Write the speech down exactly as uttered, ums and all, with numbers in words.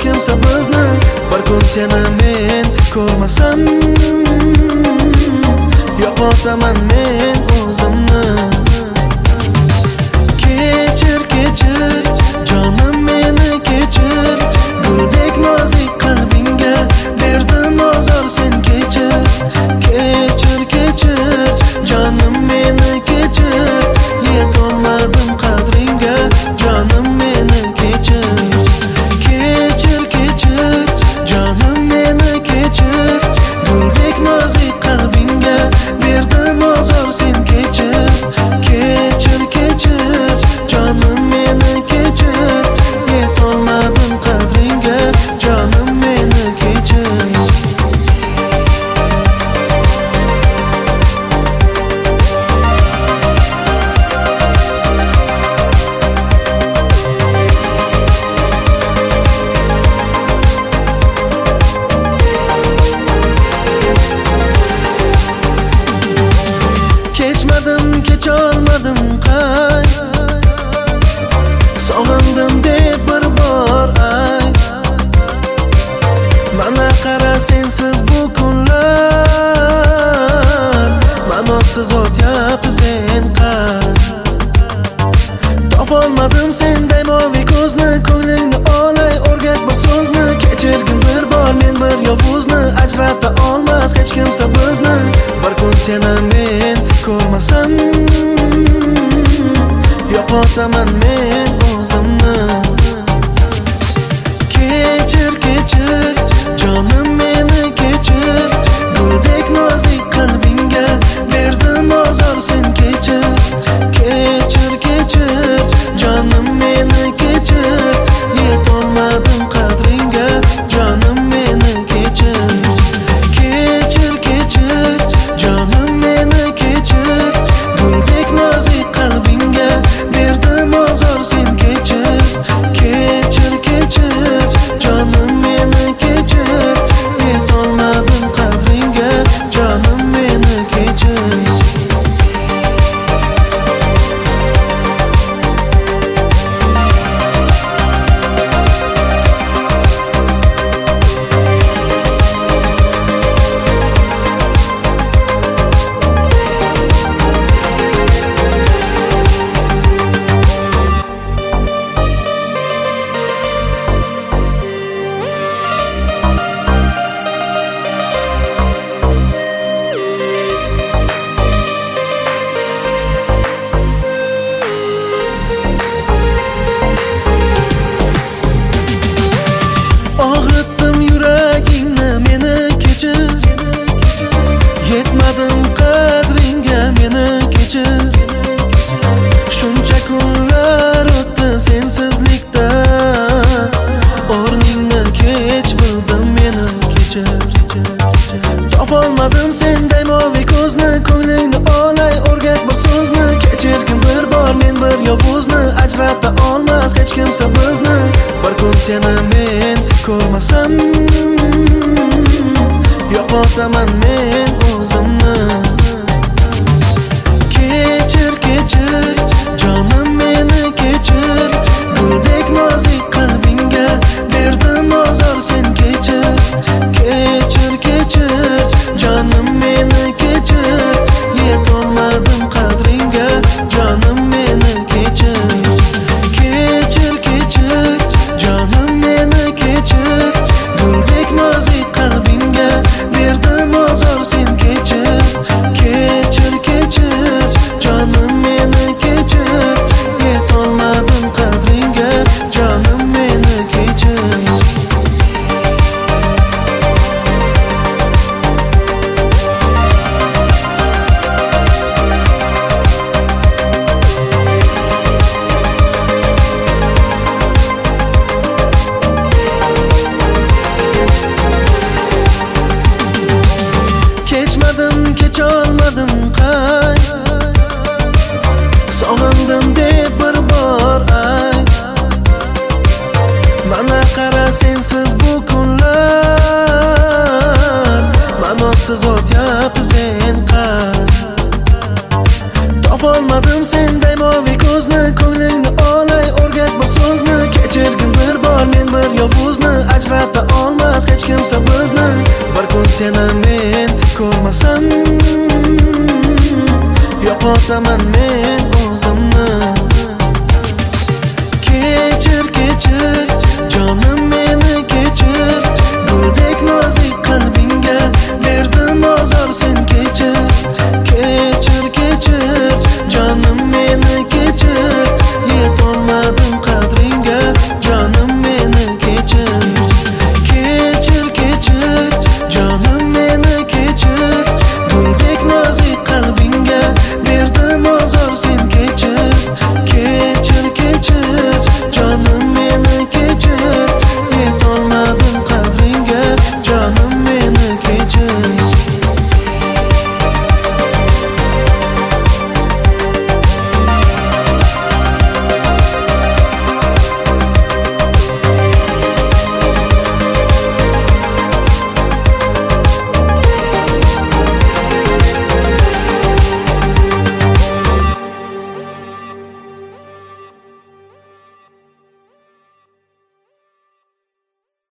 kimsa bizni. Bir kun seni men ko'rmasam, yo'qotaman men o'zimni. Kechir, kechir, jonim meni kechir. Guldek nozik qalbingga berdim ozor sen kechir. Kechir, kechir, jonim meni kechir. Yetolmadim qadringga, jonim meni kechir. Kechir, kechir, jonim meni kechir. Guldek nozik qalbingga berdim ozor sen kechir. Kechir, kechir, jonim meni kechir. Yetolmadim qadringga, jonim meni kechir. Kechmadim, kecholmadim qay, sog'indim deb bir bor ay. Mana qara sensiz bu kunlar, ma'nosiz o'tyapti sen qay. Topolmadim senday moviy ko'zni, ko'nglingni olay o'rgat bir so'zni. Kechirgin bir bor men bir yovuzni, ajrata olmas hech kimsa bizni. Bir kun seni men ko'rmasam, yo'qotaman men o'zimni. Kechir, kechir, jonim meni kechir. Guldek nozik qalbingga berdim ozor sen kechir. Kechir, kechir, jonim meni kechir. Yetolmadim qadringga, jonim meni kechir. Kechir, kechir, jonim meni kechir. Guldek nozik qalbingga berdim ozor sen kechir. Kechir, kechir, jonim meni kechir. Yetolmadim qadringga, jonim meni kechir. Og'ritdim yuragingni meni kechir. Yetmadim qadringga meni kechir. Shuncha kunlar o'tdi sensizlikda, o'rningni kech bildim meni kechir. Topolmadim senday moviy ko'zni, ko'nglingni olay o'rgat bir so'zni. Kechirgin bir bor men bir yovuzni, ajrata olmas hech kimsa bizni. Bir kun seni men ko'rmasam, yo'qotaman men o'zimni. Kechir, kechir, jonim meni kechir. Guldek nozik qalbingga berdim ozor sen kechir. Kechir, kechir, jonim meni kechir. Yetolmadim qadringga, jonim meni kechir. Kechir, kechir, jonim meni kechir. Guldek nozik qalbingga berdim ozor sen kechir. Kechir, kechir, jonim meni kechir. Yetolmadim qadringga, jonim meni kechir. Kechmadim, kecholmadim qay, sog'indim deb bir bor ay. Mana qara sensiz bu kunlar, ma'nosiz o'tyapti